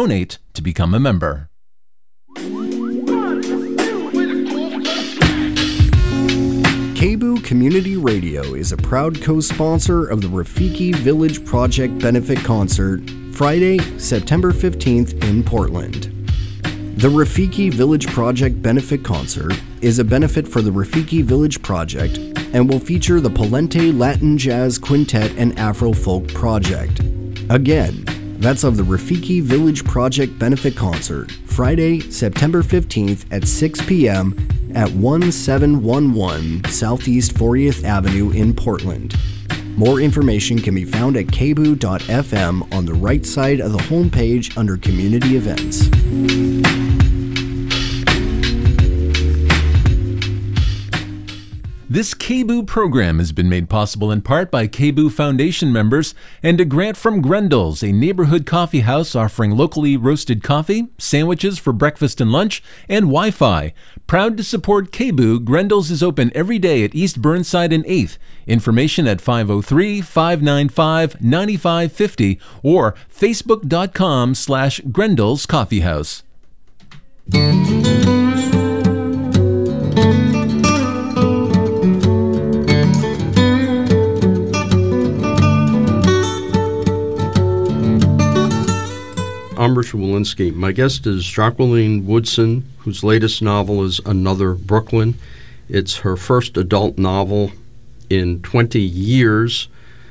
donate to become a member. KBOO Community Radio is a proud co-sponsor of the Rafiki Village Project Benefit Concert, Friday, September 15th in Portland. The Rafiki Village Project Benefit Concert is a benefit for the Rafiki Village Project and will feature the Palente Latin Jazz Quintet and Afro Folk Project. Again, that's of the Rafiki Village Project Benefit Concert, Friday, September 15th at 6 p.m. at 1711 Southeast 40th Avenue in Portland. More information can be found at kboo.fm on the right side of the homepage under Community Events. This KBOO program has been made possible in part by KBOO Foundation members and a grant from Grendel's, a neighborhood coffee house offering locally roasted coffee, sandwiches for breakfast and lunch, and Wi-Fi. Proud to support KBOO, Grendel's is open every day at East Burnside and 8th. Information at 503-595-9550 or facebook.com/Grendel's Coffee House. I'm Richard Walensky. My guest is Jacqueline Woodson, whose latest novel is Another Brooklyn. It's her first adult novel in 20 years.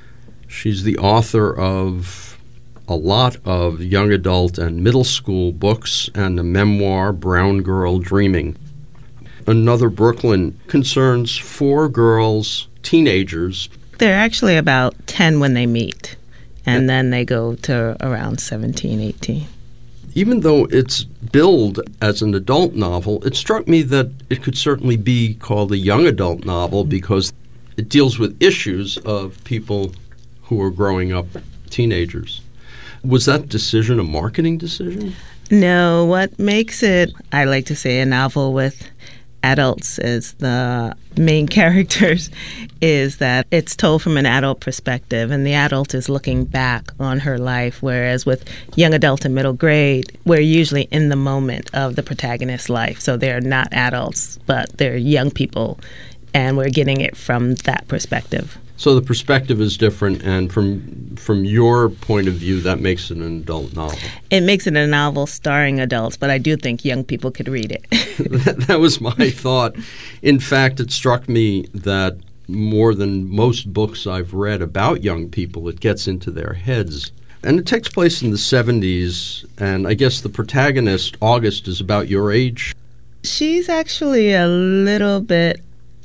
She's the author of a lot of young adult and middle school books and a memoir, Brown Girl Dreaming. Another Brooklyn concerns 4 girls, teenagers. They're actually about 10 when they meet. And then they go to around 17, 18. Even though it's billed as an adult novel, it struck me that it could certainly be called a young adult novel because it deals with issues of people who are growing up, teenagers. Was that decision a marketing decision? No, what makes it, I like to say, a novel with adults as the main characters is that it's told from an adult perspective, and the adult is looking back on her life, whereas with young adult and middle grade, we're usually in the moment of the protagonist's life. So they're not adults, but they're young people, and we're getting it from that perspective. So the perspective is different, and from your point of view, that makes it an adult novel. It makes it a novel starring adults, but I do think young people could read it. That was my thought. In fact, it struck me that more than most books I've read about young people, it gets into their heads. And it takes place in the 70s, and I guess the protagonist, August, is about your age. She's actually a little bit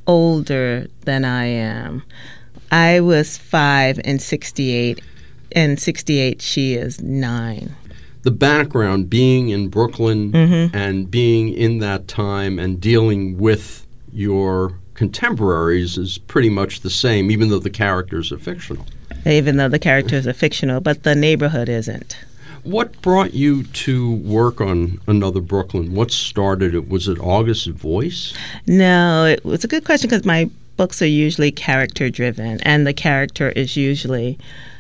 older than I am. I was 5 in 68. In 68, she is 9. The background, being in Brooklyn and being in that time and dealing with your contemporaries is pretty much the same, even though the characters are fictional. Even though the characters are fictional, but the neighborhood isn't. What brought you to work on Another Brooklyn? What started it? Was it August's voice? No, it was a good question because my books are usually character-driven, and the character is usually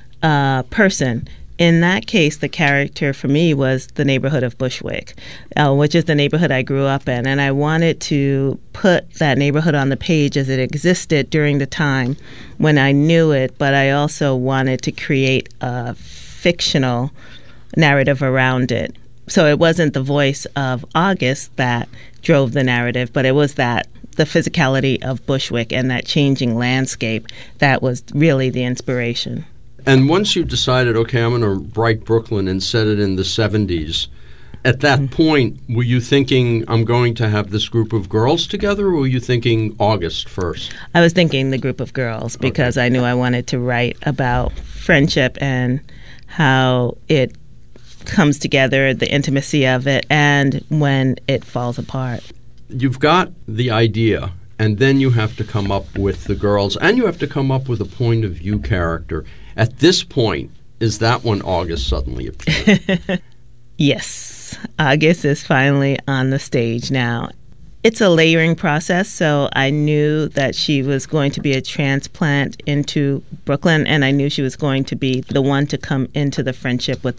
a person. In that case, the character for me was the neighborhood of Bushwick, which is the neighborhood I grew up in, and I wanted to put that neighborhood on the page as it existed during the time when I knew it, but I also wanted to create a fictional narrative around it. So it wasn't the voice of August that drove the narrative, but it was the physicality of Bushwick and that changing landscape that was really the inspiration. And once you decided, okay, I'm going to write Brooklyn and set it in the 70s, at that point, were you thinking I'm going to have this group of girls together, or were you thinking August first? I was thinking the group of girls because I knew I wanted to write about friendship and how it comes together, the intimacy of it, and when it falls apart. You've got the idea, and then you have to come up with the girls, and you have to come up with a point of view character. At this point, is that when August suddenly appeared? Yes. August is finally on the stage now. It's a layering process, so I knew that she was going to be a transplant into Brooklyn, and I knew she was going to be the one to come into the friendship with the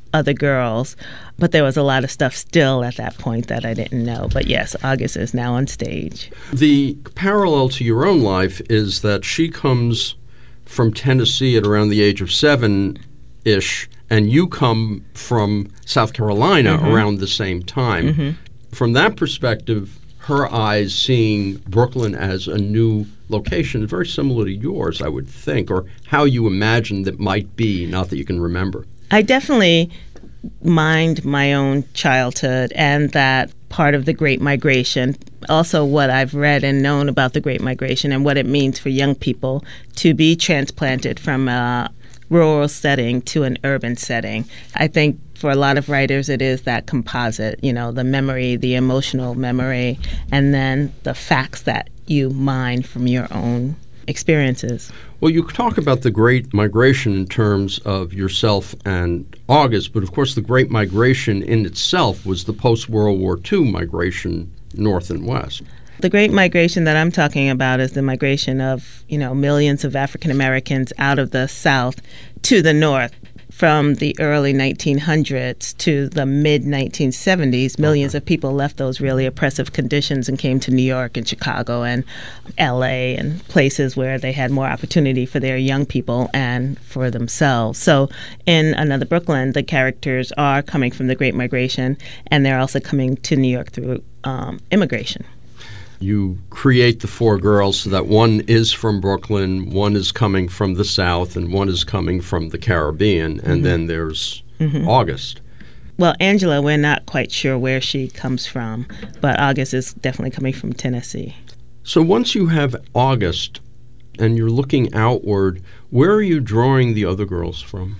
other girls, but there was a lot of stuff still at that point that I didn't know. But yes, August is now on stage. The parallel to your own life is that she comes from Tennessee at around the age of 7-ish, and you come from South Carolina around the same time. From that perspective, her eyes seeing Brooklyn as a new location is very similar to yours, I would think, or how you imagined it might be, not that you can remember. I definitely mind my own childhood and that part of the Great Migration. Also, what I've read and known about the Great Migration and what it means for young people to be transplanted from a rural setting to an urban setting. I think for a lot of writers, it is that composite, the memory, the emotional memory, and then the facts that you mine from your own experiences. Well, you talk about the Great Migration in terms of yourself and August, but of course the Great Migration in itself was the post-World War II migration north and west. The Great Migration that I'm talking about is the migration of, millions of African Americans out of the South to the North. From the early 1900s to the mid-1970s, millions of people left those really oppressive conditions and came to New York and Chicago and L.A. and places where they had more opportunity for their young people and for themselves. So in Another Brooklyn, the characters are coming from the Great Migration, and they're also coming to New York through immigration. You create the four girls so that one is from Brooklyn, one is coming from the South, and one is coming from the Caribbean, and then there's August. Well, Angela, we're not quite sure where she comes from, but August is definitely coming from Tennessee. So once you have August and you're looking outward, where are you drawing the other girls from?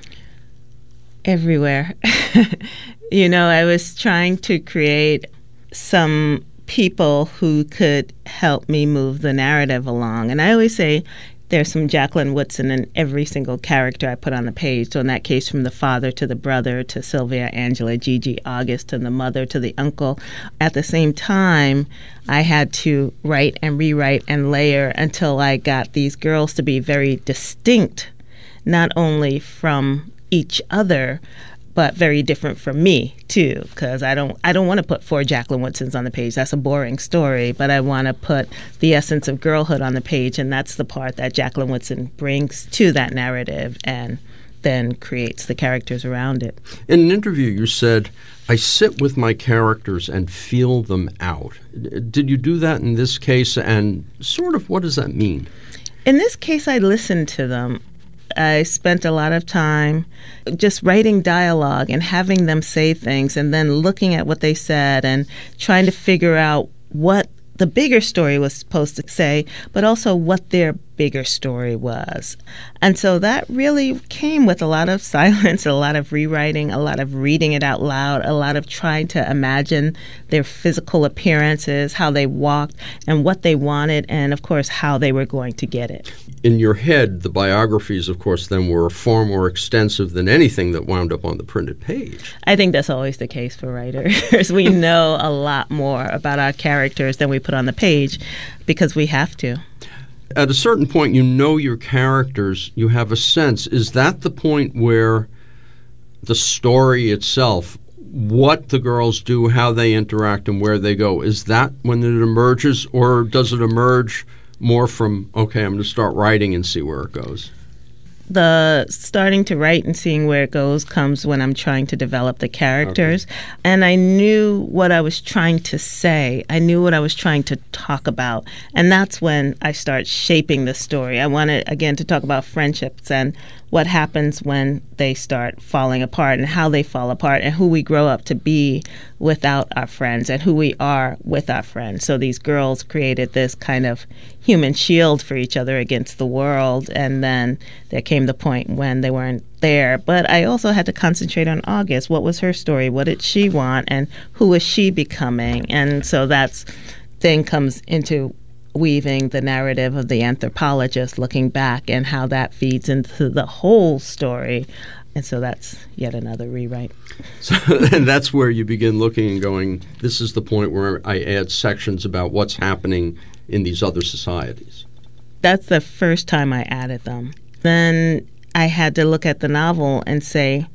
Everywhere. I was trying to create some people who could help me move the narrative along. And I always say there's some Jacqueline Woodson in every single character I put on the page. So in that case, from the father to the brother to Sylvia, Angela, Gigi, August, and the mother to the uncle. At the same time, I had to write and rewrite and layer until I got these girls to be very distinct, not only from each other, but very different from me too, because I don't want to put 4 Jacqueline Woodsons on the page. That's a boring story, but I want to put the essence of girlhood on the page, and that's the part that Jacqueline Woodson brings to that narrative and then creates the characters around it. In an interview, you said, I sit with my characters and feel them out. Did you do that in this case, and sort of what does that mean? In this case, I listened to them. I spent a lot of time just writing dialogue and having them say things and then looking at what they said and trying to figure out what the bigger story was supposed to say, but also what their bigger story was. And so that really came with a lot of silence, a lot of rewriting, a lot of reading it out loud, a lot of trying to imagine their physical appearances, how they walked, and what they wanted, and of course, how they were going to get it. In your head, the biographies, of course, then were far more extensive than anything that wound up on the printed page. I think that's always the case for writers. We know a lot more about our characters than we put on the page because we have to. At a certain point, you know your characters, you have a sense. Is that the point where the story itself, what the girls do, how they interact, and where they go, is that when it emerges, or does it emerge more from, okay, I'm going to start writing and see where it goes? The starting to write and seeing where it goes comes when I'm trying to develop the characters. Okay. And I knew what I was trying to say. I knew what I was trying to talk about. And that's when I start shaping the story. I wanted, again, to talk about friendships and what happens when they start falling apart and how they fall apart and who we grow up to be without our friends and who we are with our friends. So these girls created this kind of human shield for each other against the world, and then there came the point when they weren't there. But I also had to concentrate on August. What was her story? What did she want? And who was she becoming? And so that's then comes into weaving the narrative of the anthropologist looking back and how that feeds into the whole story. And so that's yet another rewrite. So, and that's where you begin looking and going, this is the point where I add sections about what's happening in these other societies. That's the first time I added them. Then I had to look at the novel and say,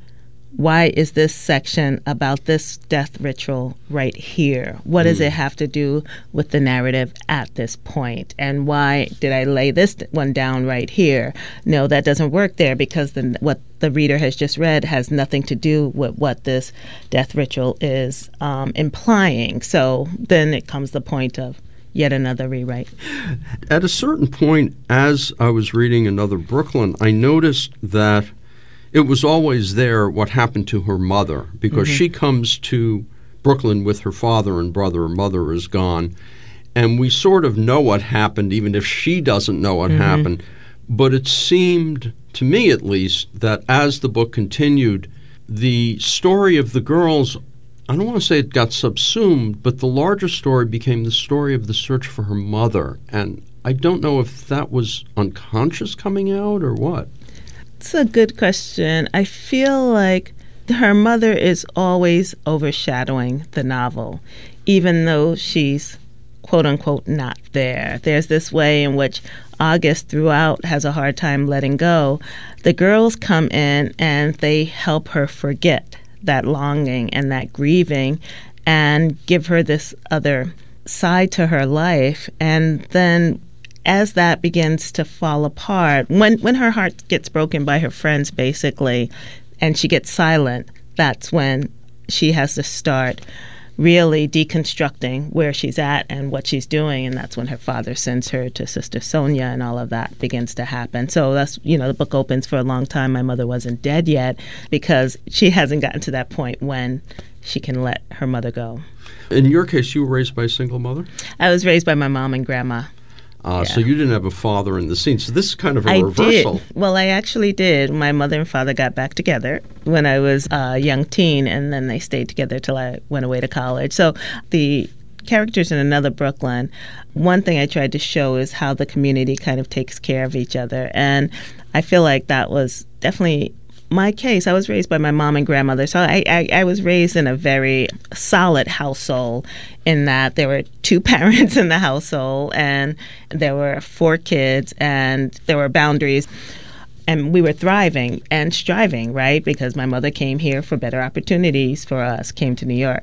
why is this section about this death ritual right here? What does it have to do with the narrative at this point? And why did I lay this one down right here? No, that doesn't work there because what the reader has just read has nothing to do with what this death ritual is implying. So then it comes the point of yet another rewrite. At a certain point, as I was reading Another Brooklyn, I noticed that it was always there what happened to her mother, because she comes to Brooklyn with her father and brother. Her mother is gone. And we sort of know what happened, even if she doesn't know what happened. But it seemed, to me at least, that as the book continued, the story of the girls, I don't want to say it got subsumed, but the larger story became the story of the search for her mother. And I don't know if that was unconscious coming out or what. It's a good question. I feel like her mother is always overshadowing the novel, even though she's quote-unquote not there. There's this way in which August throughout has a hard time letting go. The girls come in and they help her forget that longing and that grieving and give her this other side to her life. And then as that begins to fall apart, when her heart gets broken by her friends, basically, and she gets silent, that's when she has to start really deconstructing where she's at and what she's doing, and that's when her father sends her to Sister Sonia, and all of that begins to happen. So that's, the book opens for a long time. My mother wasn't dead yet because she hasn't gotten to that point when she can let her mother go. In your case, you were raised by a single mother? I was raised by my mom and grandma. So you didn't have a father in the scene. So this is kind of a reversal. I did. Well, I actually did. My mother and father got back together when I was a young teen, and then they stayed together till I went away to college. So the characters in Another Brooklyn, one thing I tried to show is how the community kind of takes care of each other. And I feel like that was definitely my case. I was raised by my mom and grandmother, so I was raised in a very solid household in that there were 2 parents in the household and there were 4 kids and there were boundaries. And we were thriving and striving, right? Because my mother came here for better opportunities for us, came to New York.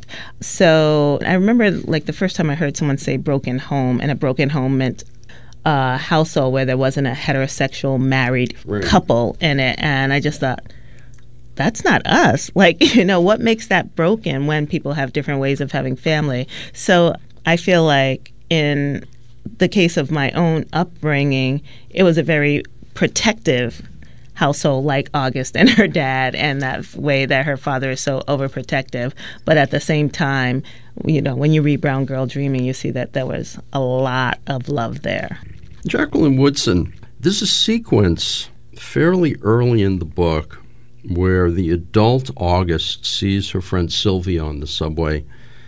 So I remember like the first time I heard someone say broken home, and a broken home meant a household where there wasn't a heterosexual married couple in it. And I just thought, that's not us. Like, what makes that broken when people have different ways of having family? So I feel like in the case of my own upbringing, it was a very protective household like August and her dad, and that way that her father is so overprotective. But at the same time, when you read Brown Girl Dreaming, you see that there was a lot of love there. Jacqueline Woodson, there's a sequence fairly early in the book where the adult August sees her friend Sylvia on the subway,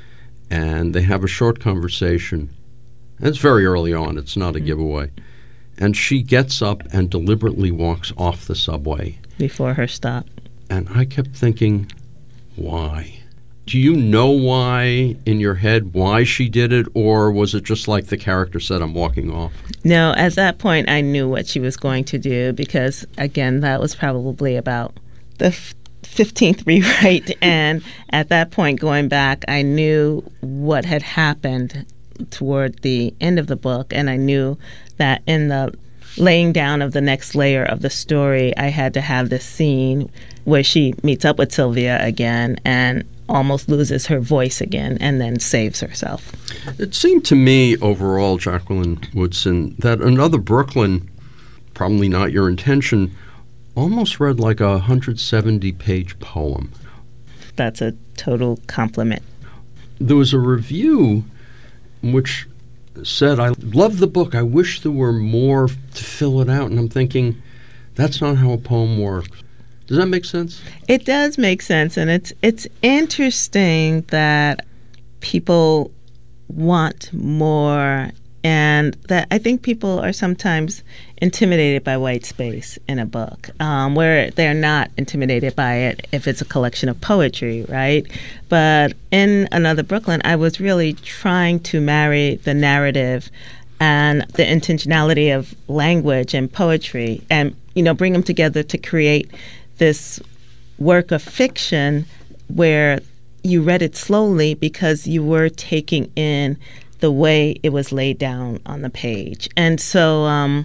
and they have a short conversation. And it's very early on. It's not a giveaway. And she gets up and deliberately walks off the subway. Before her stop. And I kept thinking, why? Do you know why, in your head, why she did it? Or was it just like the character said, I'm walking off? No, at that point, I knew what she was going to do because, again, that was probably about the 15th rewrite. And at that point, going back, I knew what had happened toward the end of the book, and I knew that in the laying down of the next layer of the story, I had to have this scene where she meets up with Sylvia again and almost loses her voice again and then saves herself. It seemed to me overall, Jacqueline Woodson, that Another Brooklyn, probably not your intention, almost read like a 170-page poem. That's a total compliment. There was a review which said, I love the book. I wish there were more to fill it out. And I'm thinking, that's not how a poem works. Does that make sense? It does make sense. And it's interesting that people want more, and that I think people are sometimes intimidated by white space in a book, where they're not intimidated by it if it's a collection of poetry, right? But in Another Brooklyn, I was really trying to marry the narrative and the intentionality of language and poetry and, bring them together to create this work of fiction where you read it slowly because you were taking in the way it was laid down on the page. And so,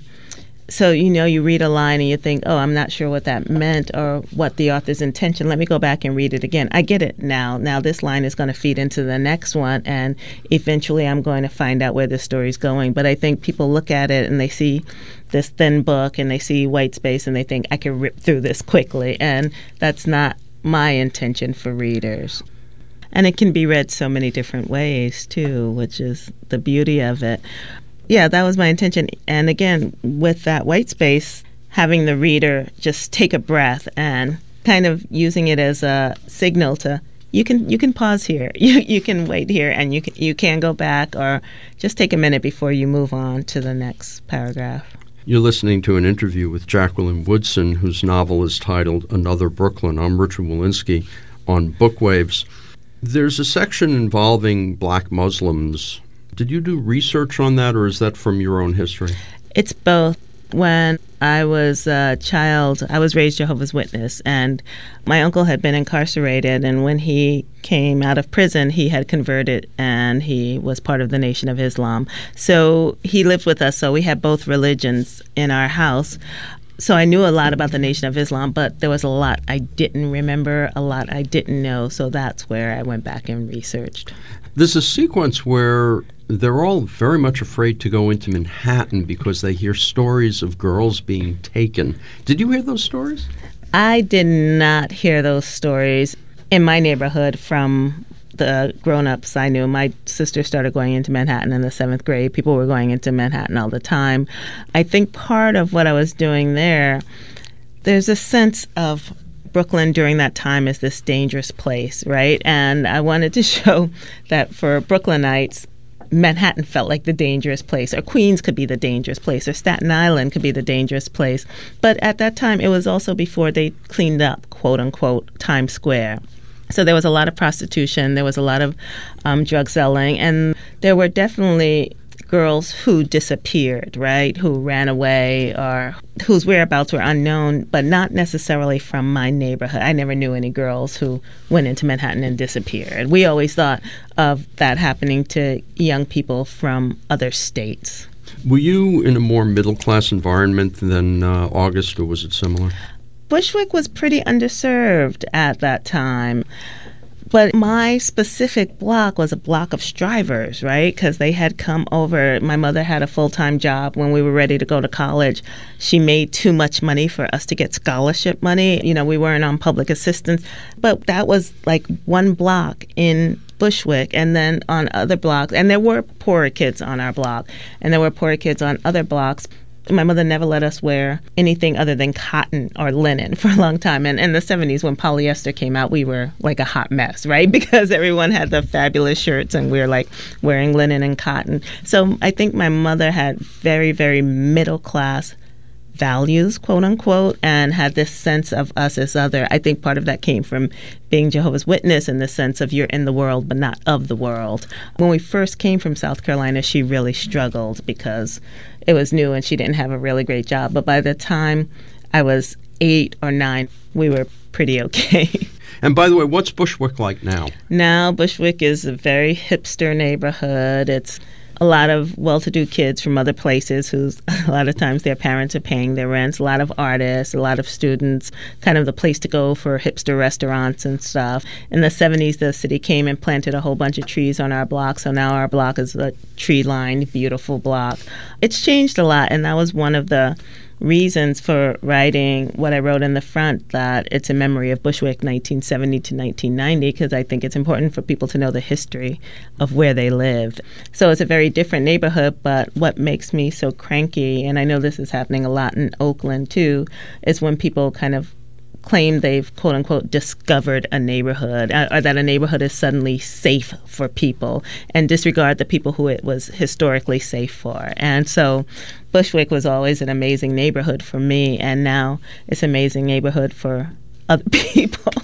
you read a line and you think, oh, I'm not sure what that meant or what the author's intention. Let me go back and read it again. I get it now. Now this line is going to feed into the next one, and eventually I'm going to find out where the story's going. But I think people look at it and they see this thin book and they see white space and they think, I can rip through this quickly. And that's not my intention for readers. And it can be read so many different ways, too, which is the beauty of it. Yeah, that was my intention. And again, with that white space, having the reader just take a breath and kind of using it as a signal to, you can pause here, you can wait here, and you can go back or just take a minute before you move on to the next paragraph. You're listening to an interview with Jacqueline Woodson, whose novel is titled Another Brooklyn. I'm Richard Wolinsky on Bookwaves. There's a section involving black Muslims. Did you do research on that, or is that from your own history? It's both. When I was a child, I was raised Jehovah's Witness, and my uncle had been incarcerated, and when he came out of prison, he had converted, and he was part of the Nation of Islam. So he lived with us, so we had both religions in our house. So I knew a lot about the Nation of Islam, but there was a lot I didn't remember, a lot I didn't know, so that's where I went back and researched. There's a sequence where they're all very much afraid to go into Manhattan because they hear stories of girls being taken. Did you hear those stories? I did not hear those stories in my neighborhood from the grown-ups I knew. My sister started going into Manhattan in the 7th grade. People were going into Manhattan all the time. I think part of what I was doing there's a sense of Brooklyn during that time is this dangerous place, right? And I wanted to show that for Brooklynites, Manhattan felt like the dangerous place, or Queens could be the dangerous place, or Staten Island could be the dangerous place. But at that time, it was also before they cleaned up, quote unquote, Times Square. So there was a lot of prostitution, there was a lot of drug selling, and there were definitely girls who disappeared, right, who ran away or whose whereabouts were unknown, but not necessarily from my neighborhood. I never knew any girls who went into Manhattan and disappeared. We always thought of that happening to young people from other states. Were you in a more middle-class environment than August, or was it similar? Bushwick was pretty underserved at that time. But my specific block was a block of strivers, right? Because they had come over. My mother had a full-time job when we were ready to go to college. She made too much money for us to get scholarship money. You know, we weren't on public assistance. But that was like one block in Bushwick, and then on other blocks. And there were poorer kids on our block, and there were poorer kids on other blocks. My mother never let us wear anything other than cotton or linen for a long time. And in the 70s, when polyester came out, we were like a hot mess, right? Because everyone had the fabulous shirts and we were like wearing linen and cotton. So I think my mother had very, very middle class values, quote unquote, and had this sense of us as other. I think part of that came from being Jehovah's Witness in the sense of you're in the world but not of the world. When we first came from South Carolina, she really struggled because it was new and she didn't have a really great job. But by the time I was 8 or 9, we were pretty okay. And by the way, what's Bushwick like now? Now Bushwick is a very hipster neighborhood. It's a lot of well-to-do kids from other places who's a lot of times their parents are paying their rents, a lot of artists, a lot of students, kind of the place to go for hipster restaurants and stuff. In the 70s, the city came and planted a whole bunch of trees on our block, so now our block is a tree-lined, beautiful block. It's changed a lot, and that was one of the reasons for writing what I wrote in the front, that it's a memory of Bushwick 1970 to 1990, because I think it's important for people to know the history of where they lived. So it's a very different neighborhood, but what makes me so cranky, and I know this is happening a lot in Oakland too, is when people kind of claim they've, quote unquote, discovered a neighborhood, or that a neighborhood is suddenly safe for people, and disregard the people who it was historically safe for. And so Bushwick was always an amazing neighborhood for me, and now it's an amazing neighborhood for other people.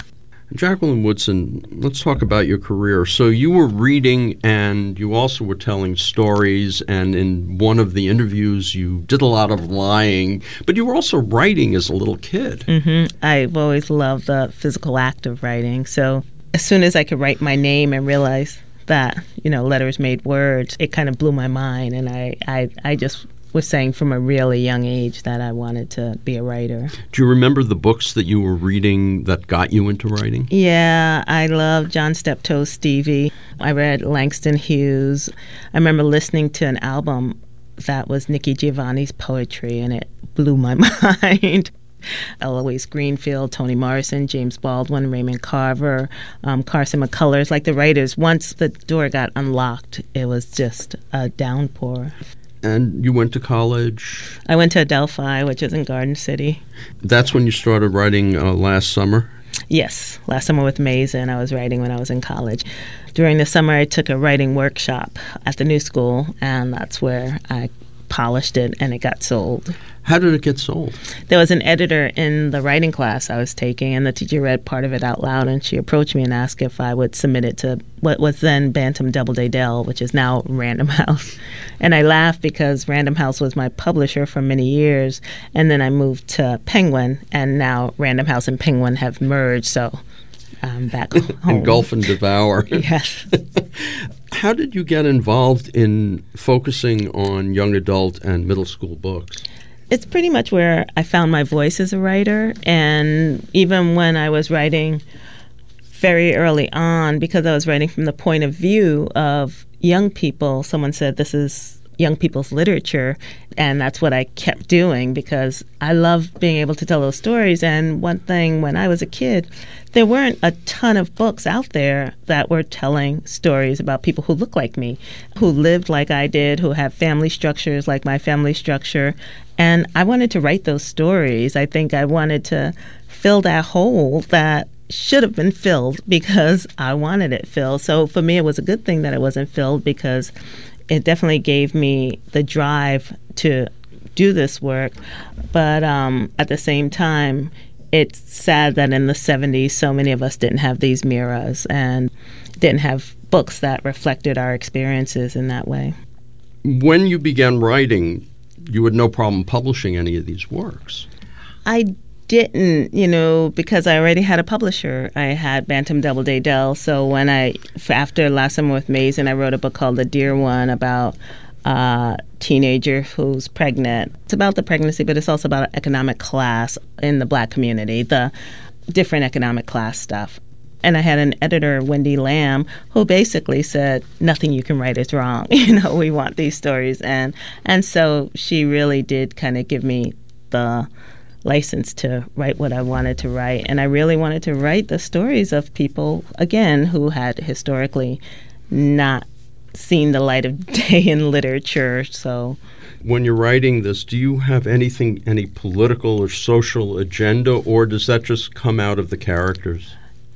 Jacqueline Woodson, let's talk about your career. So you were reading and you also were telling stories, and in one of the interviews you did a lot of lying, but you were also writing as a little kid. Mm-hmm. I've always loved the physical act of writing. So as soon as I could write my name and realize that, letters made words, it kind of blew my mind, and I just was saying from a really young age that I wanted to be a writer. Do you remember the books that you were reading that got you into writing? Yeah, I love John Steptoe's Stevie. I read Langston Hughes. I remember listening to an album that was Nikki Giovanni's poetry, and it blew my mind. Eloise Greenfield, Toni Morrison, James Baldwin, Raymond Carver, Carson McCullers, like the writers. Once the door got unlocked, it was just a downpour. And you went to college? I went to Adelphi, which is in Garden City. That's when you started writing last summer? Yes, last summer with Mason. I was writing when I was in college. During the summer, I took a writing workshop at the New School, and that's where I polished it, and it got sold. How did it get sold? There was an editor in the writing class I was taking, and the teacher read part of it out loud, and she approached me and asked if I would submit it to what was then Bantam Doubleday Dell, which is now Random House. And I laughed because Random House was my publisher for many years, and then I moved to Penguin, and now Random House and Penguin have merged, so I'm back home. Engulf and devour. Yes. How did you get involved in focusing on young adult and middle school books? It's pretty much where I found my voice as a writer. And even when I was writing very early on, because I was writing from the point of view of young people, someone said this is young people's literature. And that's what I kept doing because I love being able to tell those stories. And one thing, when I was a kid, there weren't a ton of books out there that were telling stories about people who look like me, who lived like I did, who have family structures like my family structure. And I wanted to write those stories. I think I wanted to fill that hole that should have been filled because I wanted it filled. So for me, it was a good thing that it wasn't filled because it definitely gave me the drive to do this work. But at the same time, it's sad that in the 70s, so many of us didn't have these mirrors and didn't have books that reflected our experiences in that way. When you began writing, you had no problem publishing any of these works. I didn't, because I already had a publisher. I had Bantam Doubleday Dell. So when after Last Summer with Mason, I wrote a book called The Dear One about a teenager who's pregnant. It's about the pregnancy, but it's also about economic class in the Black community, the different economic class stuff. And I had an editor, Wendy Lamb, who basically said, nothing you can write is wrong. We want these stories. And so she really did kind of give me the license to write what I wanted to write. And I really wanted to write the stories of people, again, who had historically not seen the light of day in literature. So when you're writing this, do you have any political or social agenda, or does that just come out of the characters?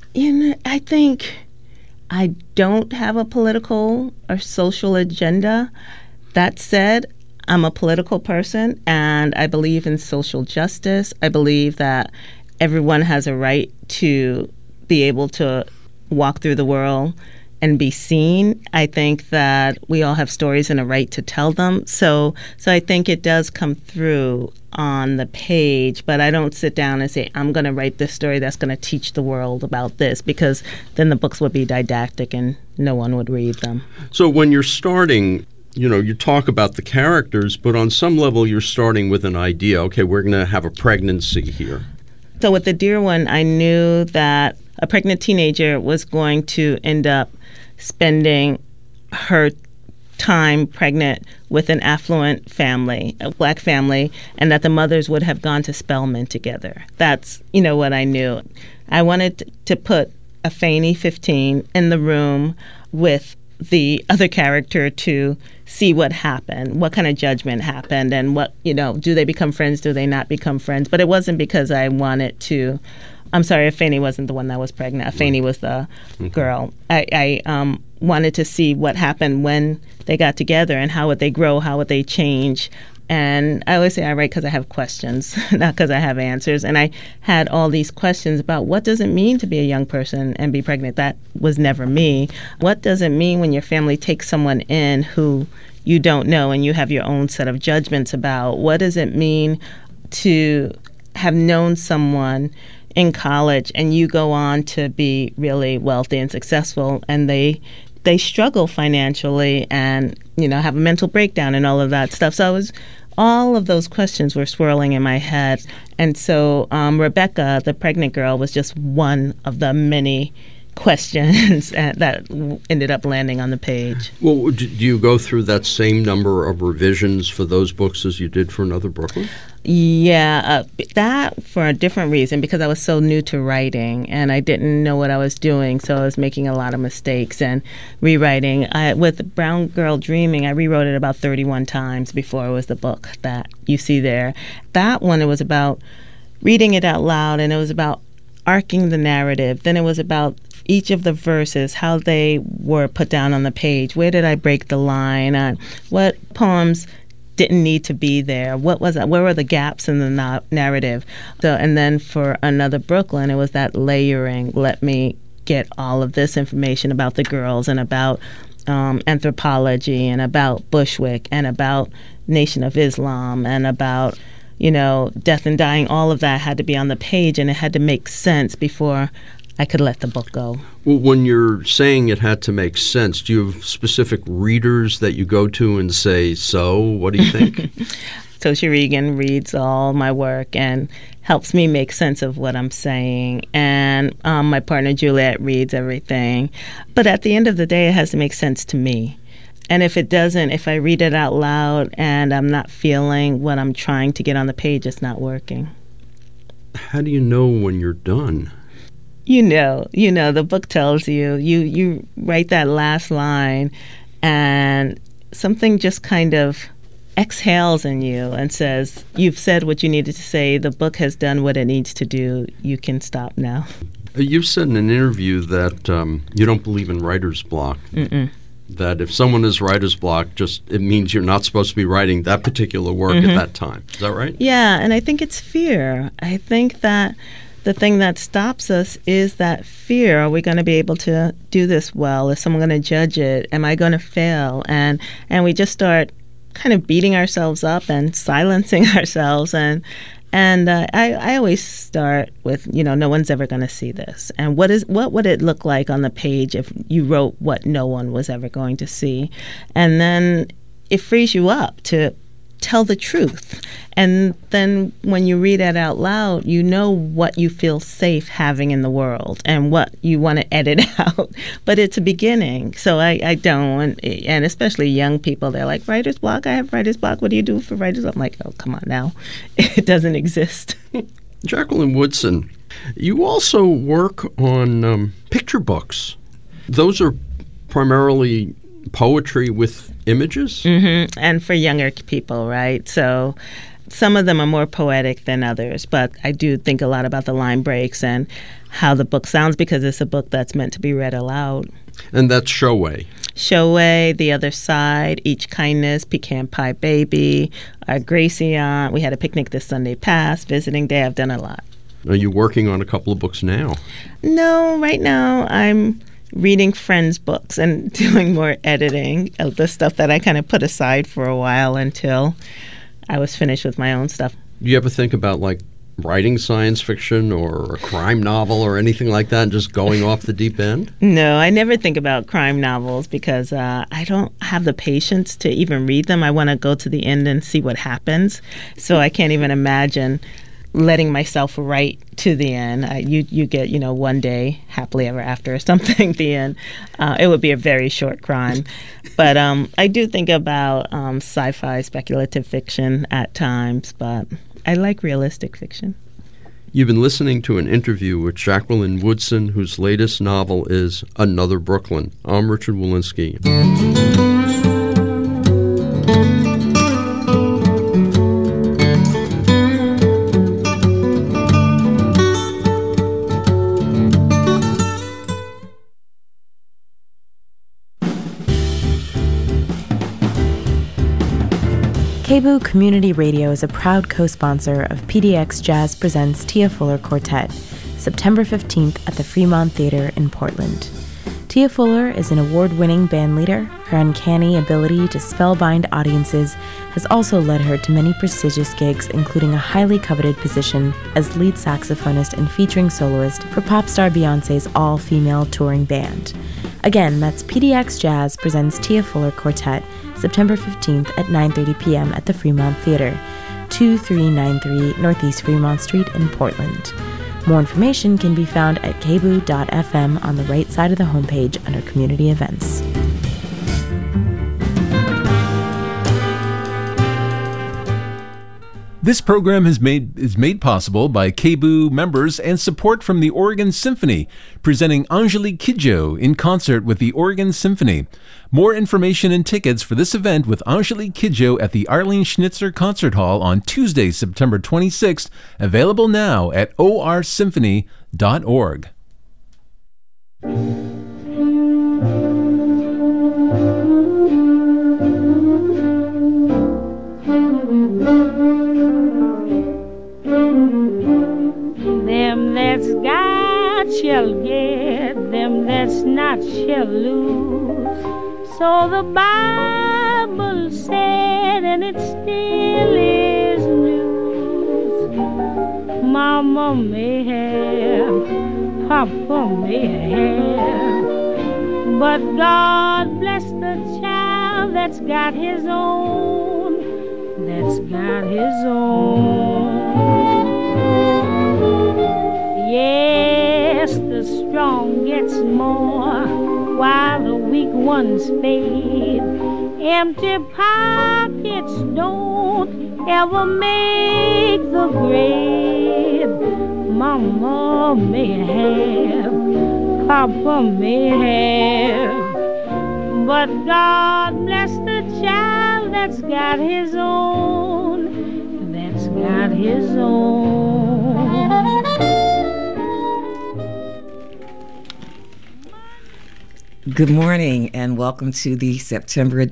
I think I don't have a political or social agenda. That said, I'm a political person, and I believe in social justice. I believe that everyone has a right to be able to walk through the world and be seen. I think that we all have stories and a right to tell them. So I think it does come through on the page, but I don't sit down and say, I'm going to write this story that's going to teach the world about this, because then the books would be didactic and no one would read them. So when you're starting, you talk about the characters, but on some level you're starting with an idea. Okay, we're going to have a pregnancy here. So with The Dear One, I knew that a pregnant teenager was going to end up spending her time pregnant with an affluent family, a Black family, and that the mothers would have gone to Spelman together. That's, what I knew. I wanted to put a Fanny, 15, in the room with the other character to see what happened, what kind of judgment happened, and what, do they become friends, do they not become friends? But it wasn't because I wanted to. I'm sorry, Fanny wasn't the one that was pregnant. Fanny was the girl. I wanted to see what happened when they got together and how would they grow, how would they change. And I always say I write because I have questions, not because I have answers. And I had all these questions about what does it mean to be a young person and be pregnant? That was never me. What does it mean when your family takes someone in who you don't know and you have your own set of judgments about? What does it mean to have known someone in college and you go on to be really wealthy and successful, and they struggle financially and, have a mental breakdown and all of that stuff? So all of those questions were swirling in my head. And so Rebecca, the pregnant girl, was just one of the many questions that ended up landing on the page. Well, do you go through that same number of revisions for those books as you did for Another Brooklyn? Yeah, that for a different reason, because I was so new to writing and I didn't know what I was doing, so I was making a lot of mistakes and rewriting. With Brown Girl Dreaming, I rewrote it about 31 times before it was the book that you see there. That one, it was about reading it out loud, and it was about arcing the narrative. Then it was about each of the verses, how they were put down on the page. Where did I break the line on what poems didn't need to be there? What was that? Where were the gaps in the narrative? So, and then for Another Brooklyn, it was that layering. Let me get all of this information about the girls and about anthropology and about Bushwick and about Nation of Islam and about, death and dying. All of that had to be on the page, and it had to make sense before I could let the book go. Well, when you're saying it had to make sense, do you have specific readers that you go to and say, so, what do you think? Toshi Regan reads all my work and helps me make sense of what I'm saying. And my partner Juliet reads everything. But at the end of the day, it has to make sense to me. And if it doesn't, if I read it out loud and I'm not feeling what I'm trying to get on the page, it's not working. How do you know when you're done? The book tells you. You write that last line and something just kind of exhales in you and says, you've said what you needed to say. The book has done what it needs to do. You can stop now. You've said in an interview that you don't believe in writer's block. Mm-mm. That if someone is writer's block, it means you're not supposed to be writing that particular work at that time. Is that right? Yeah, and I think it's fear. I think that the thing that stops us is that fear. Are we going to be able to do this well? Is someone going to judge it? Am I going to fail? And we just start kind of beating ourselves up and silencing ourselves. And I always start with, no one's ever going to see this. And what would it look like on the page if you wrote what no one was ever going to see? And then it frees you up to tell the truth. And then when you read it out loud, you know what you feel safe having in the world and what you want to edit out. But it's a beginning. So I don't. And especially young people, they're like, writer's block? I have writer's block. What do you do for writer's block? I'm like, oh, come on now. It doesn't exist. Jacqueline Woodson, you also work on picture books. Those are primarily poetry with images? Mm-hmm. And for younger people, right? So some of them are more poetic than others, but I do think a lot about the line breaks and how the book sounds, because it's a book that's meant to be read aloud. And that's Showway. Showway, The Other Side, Each Kindness, Pecan Pie Baby, Gracie Aunt. We had a picnic this Sunday past, Visiting Day. I've done a lot. Are you working on a couple of books now? No, right now I'm reading friends' books and doing more editing of the stuff that I kind of put aside for a while until I was finished with my own stuff. Do you ever think about, writing science fiction or a crime novel or anything like that and just going off the deep end? No, I never think about crime novels because I don't have the patience to even read them. I want to go to the end and see what happens. So I can't even imagine letting myself write to the end. You get, one day, happily ever after or something, the end. It would be a very short crime. But I do think about sci-fi, speculative fiction at times, but I like realistic fiction. You've been listening to an interview with Jacqueline Woodson, whose latest novel is Another Brooklyn. I'm Richard Wolinsky. KBOO Community Radio is a proud co-sponsor of PDX Jazz Presents Tia Fuller Quartet, September 15th at the Fremont Theater in Portland. Tia Fuller is an award-winning bandleader. Her uncanny ability to spellbind audiences has also led her to many prestigious gigs, including a highly coveted position as lead saxophonist and featuring soloist for pop star Beyoncé's all-female touring band. Again, that's PDX Jazz Presents Tia Fuller Quartet, September 15th at 9:30 p.m. at the Fremont Theater, 2393 Northeast Fremont Street in Portland. More information can be found at kboo.fm on the right side of the homepage under Community Events. This program is made possible by KBOO members and support from the Oregon Symphony, presenting Angelique Kidjo in concert with the Oregon Symphony. More information and tickets for this event with Angelique Kidjo at the Arlene Schnitzer Concert Hall on Tuesday, September 26th, available now at orsymphony.org. Them that's got shall get, them that's not shall lose. So the Bible said, and it still is news. Mama may have, Papa may have, but God bless the child that's got his own, that's got his own. Yes, the strong gets more while the weak ones fade. Empty pockets don't ever make the grade. Mama may have, Papa may have, but God bless the child that's got his own, that's got his own. Good morning and welcome to the September edition